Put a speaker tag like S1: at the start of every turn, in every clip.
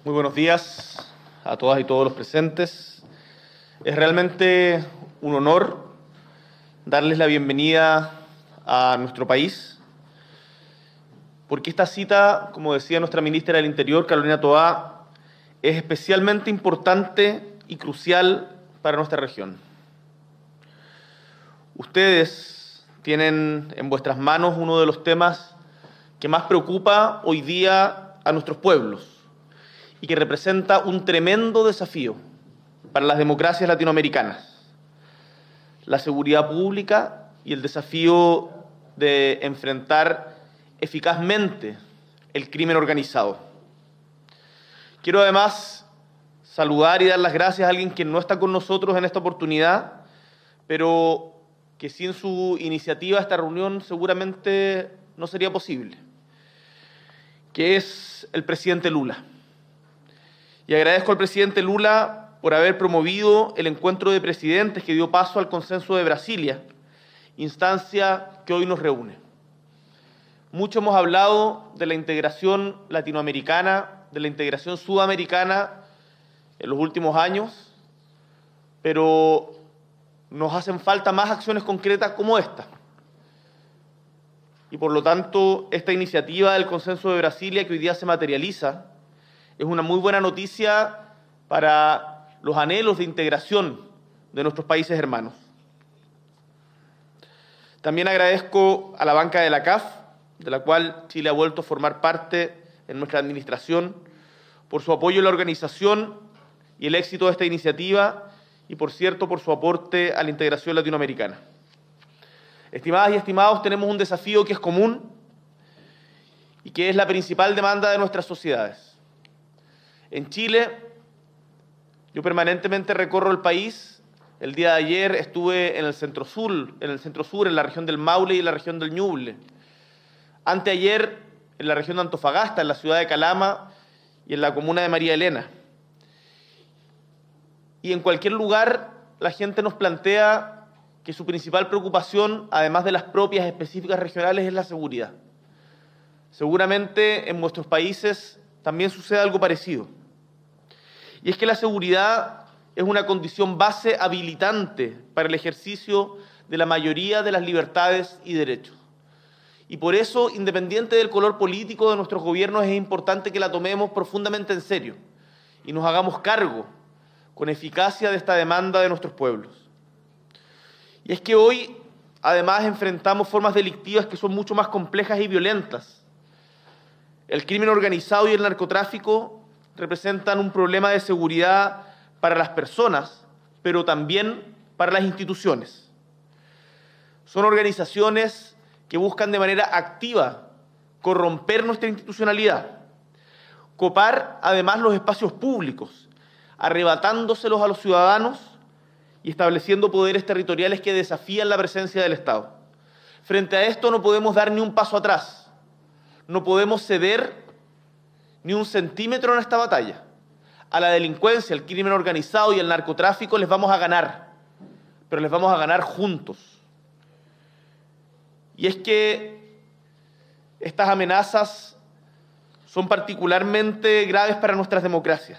S1: Muy buenos días a todas y todos los presentes. Es realmente un honor darles la bienvenida a nuestro país, porque esta cita, como decía nuestra ministra del Interior, Carolina Toá, es especialmente importante y crucial para nuestra región. Ustedes tienen en vuestras manos uno de los temas que más preocupa hoy día a nuestros pueblos y que representa un tremendo desafío para las democracias latinoamericanas: la seguridad pública y el desafío de enfrentar eficazmente el crimen organizado. Quiero además saludar y dar las gracias a alguien que no está con nosotros en esta oportunidad, pero que sin su iniciativa esta reunión seguramente no sería posible, que es el presidente Lula. Y agradezco al presidente Lula por haber promovido el encuentro de presidentes que dio paso al Consenso de Brasilia, instancia que hoy nos reúne. Mucho hemos hablado de la integración latinoamericana, de la integración sudamericana en los últimos años, pero nos hacen falta más acciones concretas como esta. Y por lo tanto, esta iniciativa del Consenso de Brasilia que hoy día se materializa es una muy buena noticia para los anhelos de integración de nuestros países hermanos. También agradezco a la banca de la CAF, de la cual Chile ha vuelto a formar parte en nuestra administración, por su apoyo en la organización y el éxito de esta iniciativa y, por cierto, por su aporte a la integración latinoamericana. Estimadas y estimados, tenemos un desafío que es común y que es la principal demanda de nuestras sociedades. En Chile, yo permanentemente recorro el país. El día de ayer estuve en el centro sur, en la región del Maule y en la región del Ñuble. Anteayer, en la región de Antofagasta, en la ciudad de Calama y en la comuna de María Elena. Y en cualquier lugar, la gente nos plantea que su principal preocupación, además de las propias específicas regionales, es la seguridad. Seguramente en vuestros países también sucede algo parecido. Y es que la seguridad es una condición base habilitante para el ejercicio de la mayoría de las libertades y derechos. Y por eso, independiente del color político de nuestros gobiernos, es importante que la tomemos profundamente en serio y nos hagamos cargo con eficacia de esta demanda de nuestros pueblos. Y es que hoy, además, enfrentamos formas delictivas que son mucho más complejas y violentas. El crimen organizado y el narcotráfico representan un problema de seguridad para las personas, pero también para las instituciones. Son organizaciones que buscan de manera activa corromper nuestra institucionalidad, copar además los espacios públicos, arrebatándoselos a los ciudadanos y estableciendo poderes territoriales que desafían la presencia del Estado. Frente a esto no podemos dar ni un paso atrás, no podemos ceder ni un centímetro en esta batalla. A la delincuencia, el crimen organizado y el narcotráfico les vamos a ganar, pero les vamos a ganar juntos. Y es que estas amenazas son particularmente graves para nuestras democracias.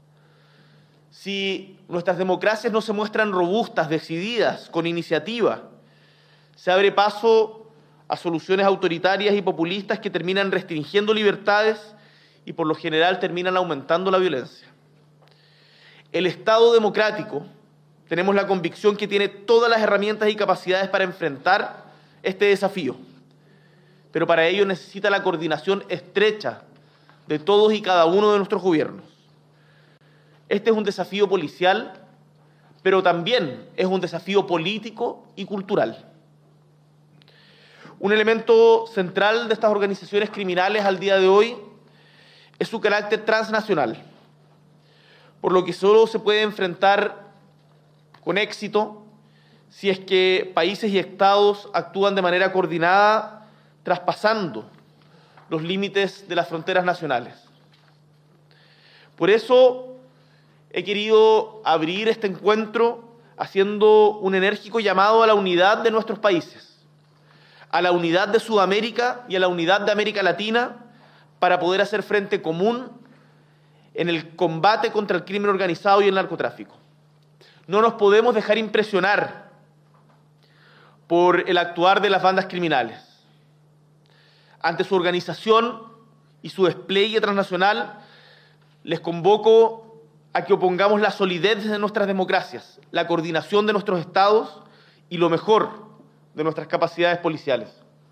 S1: Si nuestras democracias no se muestran robustas, decididas, con iniciativa, se abre paso a soluciones autoritarias y populistas que terminan restringiendo libertades y por lo general terminan aumentando la violencia. El Estado democrático, tenemos la convicción que tiene todas las herramientas y capacidades para enfrentar este desafío, pero para ello necesita la coordinación estrecha de todos y cada uno de nuestros gobiernos. Este es un desafío policial, pero también es un desafío político y cultural. Un elemento central de estas organizaciones criminales al día de hoy es su carácter transnacional, por lo que solo se puede enfrentar con éxito si es que países y estados actúan de manera coordinada, traspasando los límites de las fronteras nacionales. Por eso he querido abrir este encuentro haciendo un enérgico llamado a la unidad de nuestros países, a la unidad de Sudamérica y a la unidad de América Latina, para poder hacer frente común en el combate contra el crimen organizado y el narcotráfico. No nos podemos dejar impresionar por el actuar de las bandas criminales. Ante su organización y su despliegue transnacional, les convoco a que opongamos la solidez de nuestras democracias, la coordinación de nuestros estados y lo mejor de nuestras capacidades policiales.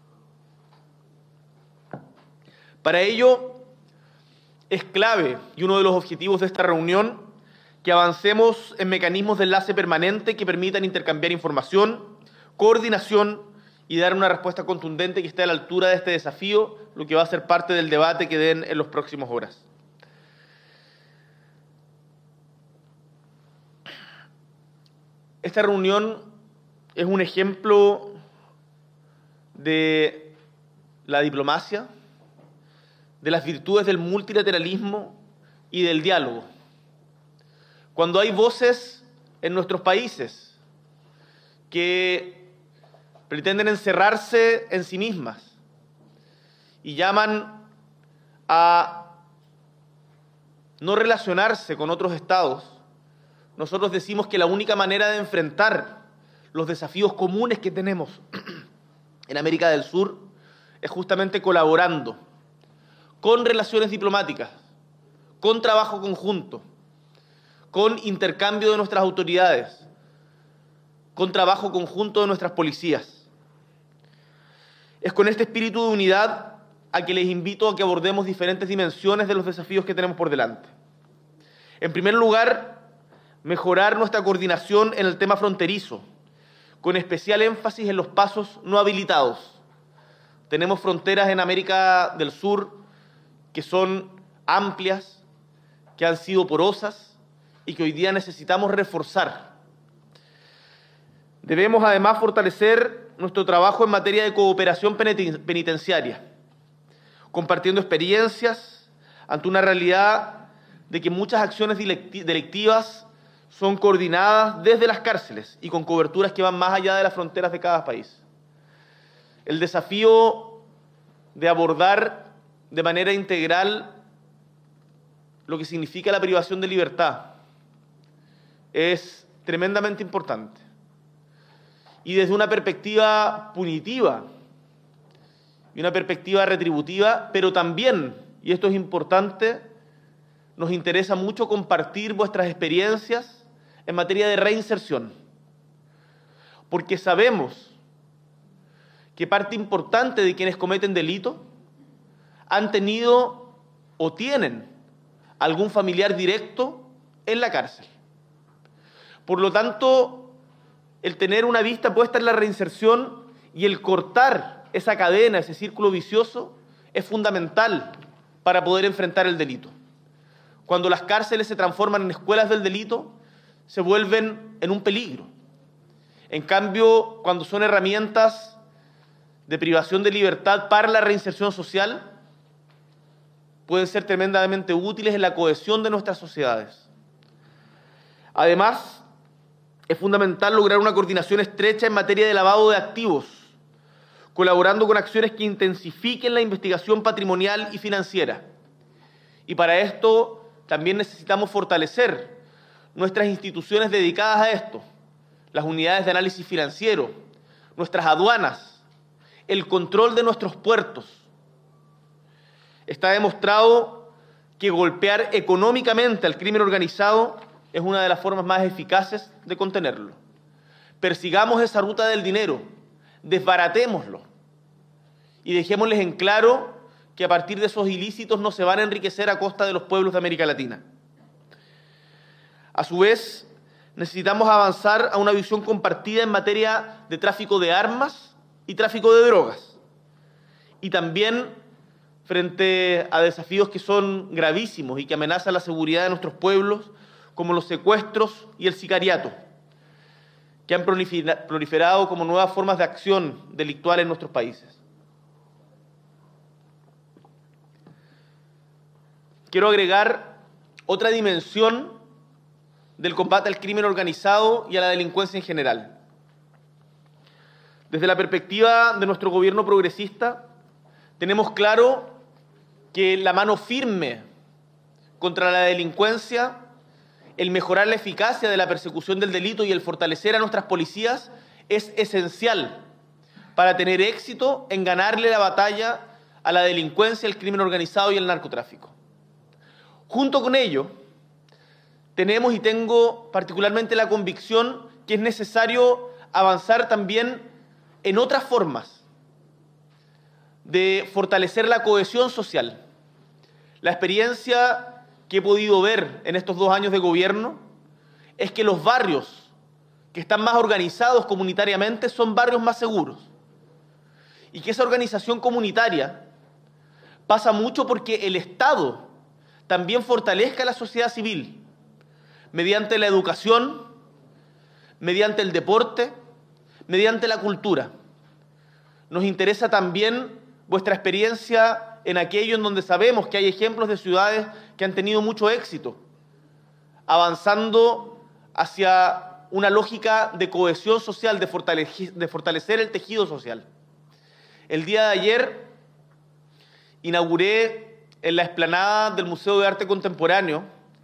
S1: Para ello, es clave y uno de los objetivos de esta reunión que avancemos en mecanismos de enlace permanente que permitan intercambiar información, coordinación y dar una respuesta contundente que esté a la altura de este desafío, lo que va a ser parte del debate que den en las próximas horas. Esta reunión es un ejemplo de la diplomacia, de las virtudes del multilateralismo y del diálogo. Cuando hay voces en nuestros países que pretenden encerrarse en sí mismas y llaman a no relacionarse con otros estados, nosotros decimos que la única manera de enfrentar los desafíos comunes que tenemos en América del Sur es justamente colaborando, con relaciones diplomáticas, con trabajo conjunto, con intercambio de nuestras autoridades, con trabajo conjunto de nuestras policías. Es con este espíritu de unidad a que les invito a que abordemos diferentes dimensiones de los desafíos que tenemos por delante. En primer lugar, mejorar nuestra coordinación en el tema fronterizo, con especial énfasis en los pasos no habilitados. Tenemos fronteras en América del Sur que son amplias, que han sido porosas y que hoy día necesitamos reforzar. Debemos además fortalecer nuestro trabajo en materia de cooperación penitenciaria, compartiendo experiencias ante una realidad de que muchas acciones delictivas son coordinadas desde las cárceles y con coberturas que van más allá de las fronteras de cada país. El desafío de abordar de manera integral lo que significa la privación de libertad es tremendamente importante. Y desde una perspectiva punitiva y una perspectiva retributiva, pero también, y esto es importante, nos interesa mucho compartir vuestras experiencias en materia de reinserción, porque sabemos que parte importante de quienes cometen delito han tenido o tienen algún familiar directo en la cárcel. Por lo tanto, el tener una vista puesta en la reinserción y el cortar esa cadena, ese círculo vicioso, es fundamental para poder enfrentar el delito. Cuando las cárceles se transforman en escuelas del delito, se vuelven en un peligro. En cambio, cuando son herramientas de privación de libertad para la reinserción social, pueden ser tremendamente útiles en la cohesión de nuestras sociedades. Además, es fundamental lograr una coordinación estrecha en materia de lavado de activos, colaborando con acciones que intensifiquen la investigación patrimonial y financiera. Y para esto también necesitamos fortalecer nuestras instituciones dedicadas a esto, las unidades de análisis financiero, nuestras aduanas, el control de nuestros puertos. Está demostrado que golpear económicamente al crimen organizado es una de las formas más eficaces de contenerlo. Persigamos esa ruta del dinero, desbaratémoslo y dejémosles en claro que a partir de esos ilícitos no se van a enriquecer a costa de los pueblos de América Latina. A su vez, necesitamos avanzar a una visión compartida en materia de tráfico de armas y tráfico de drogas. Y también frente a desafíos que son gravísimos y que amenazan la seguridad de nuestros pueblos, como los secuestros y el sicariato, que han proliferado como nuevas formas de acción delictual en nuestros países. Quiero agregar otra dimensión del combate al crimen organizado y a la delincuencia en general. Desde la perspectiva de nuestro gobierno progresista, tenemos claro que la mano firme contra la delincuencia, el mejorar la eficacia de la persecución del delito y el fortalecer a nuestras policías es esencial para tener éxito en ganarle la batalla a la delincuencia, el crimen organizado y el narcotráfico. Junto con ello, tenemos y tengo particularmente la convicción que es necesario avanzar también en otras formas de fortalecer la cohesión social. La experiencia que he podido ver en estos 2 años de gobierno es que los barrios que están más organizados comunitariamente son barrios más seguros. Y que esa organización comunitaria pasa mucho porque el Estado también fortalezca a la sociedad civil mediante la educación, mediante el deporte, mediante la cultura. Nos interesa también vuestra experiencia en aquello en donde sabemos que hay ejemplos de ciudades que han tenido mucho éxito, avanzando hacia una lógica de cohesión social, de fortalecer el tejido social. El día de ayer inauguré en la explanada del Museo de Arte Contemporáneo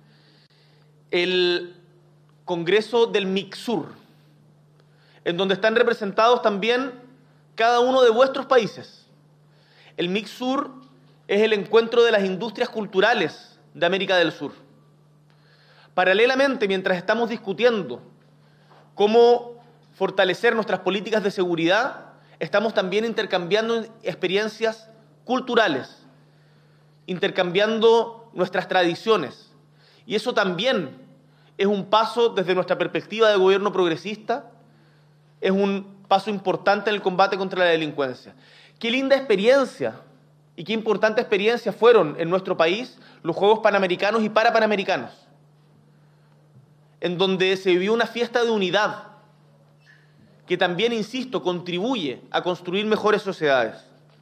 S1: el Congreso del MICSUR, en donde están representados también cada uno de vuestros países. El MICSUR es el encuentro de las industrias culturales de América del Sur. Paralelamente, mientras estamos discutiendo cómo fortalecer nuestras políticas de seguridad, estamos también intercambiando experiencias culturales, intercambiando nuestras tradiciones. Y eso también es un paso desde nuestra perspectiva de gobierno progresista, es un paso importante en el combate contra la delincuencia. Qué linda experiencia y qué importante experiencia fueron en nuestro país los Juegos Panamericanos y Parapanamericanos, en donde se vivió una fiesta de unidad que también, insisto, contribuye a construir mejores sociedades.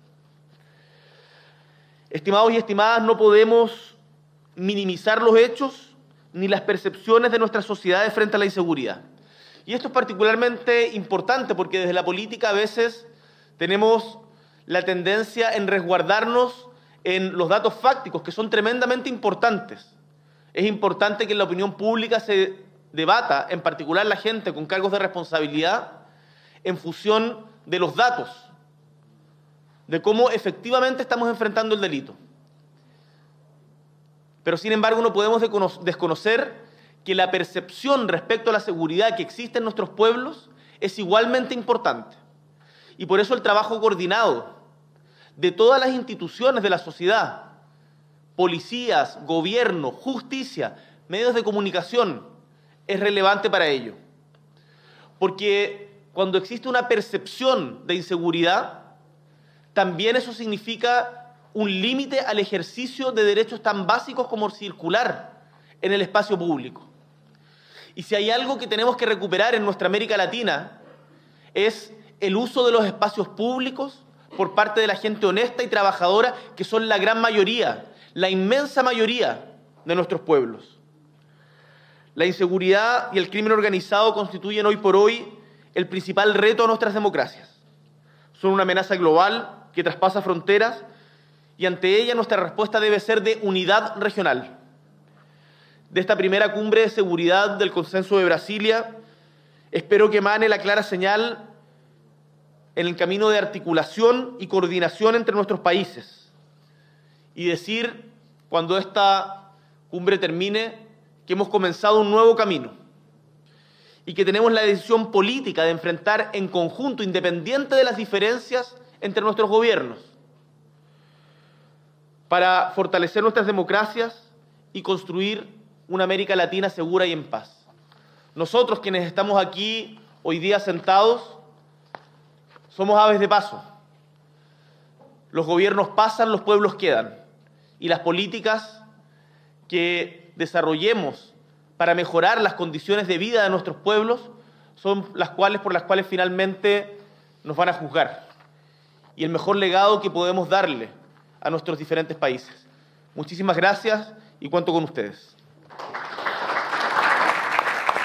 S1: Estimados y estimadas, no podemos minimizar los hechos ni las percepciones de nuestras sociedades frente a la inseguridad. Y esto es particularmente importante porque desde la política a veces tenemos la tendencia en resguardarnos en los datos fácticos, que son tremendamente importantes. Es importante que en la opinión pública se debata, en particular la gente con cargos de responsabilidad, en función de los datos, de cómo efectivamente estamos enfrentando el delito. Pero sin embargo no podemos desconocer que la percepción respecto a la seguridad que existe en nuestros pueblos es igualmente importante. Y por eso el trabajo coordinado de todas las instituciones de la sociedad, policías, gobierno, justicia, medios de comunicación, es relevante para ello. Porque cuando existe una percepción de inseguridad, también eso significa un límite al ejercicio de derechos tan básicos como circular en el espacio público. Y si hay algo que tenemos que recuperar en nuestra América Latina, es el uso de los espacios públicos por parte de la gente honesta y trabajadora, que son la gran mayoría, la inmensa mayoría de nuestros pueblos. La inseguridad y el crimen organizado constituyen hoy por hoy el principal reto a nuestras democracias. Son una amenaza global que traspasa fronteras y ante ella nuestra respuesta debe ser de unidad regional. De esta primera cumbre de seguridad del Consenso de Brasilia, espero que emane la clara señal en el camino de articulación y coordinación entre nuestros países y decir, cuando esta cumbre termine, que hemos comenzado un nuevo camino y que tenemos la decisión política de enfrentar en conjunto, independiente de las diferencias entre nuestros gobiernos, para fortalecer nuestras democracias y construir una América Latina segura y en paz. Nosotros, quienes estamos aquí hoy día sentados, somos aves de paso. Los gobiernos pasan, los pueblos quedan. Y las políticas que desarrollemos para mejorar las condiciones de vida de nuestros pueblos son por las cuales finalmente nos van a juzgar. Y el mejor legado que podemos darle a nuestros diferentes países. Muchísimas gracias y cuento con ustedes.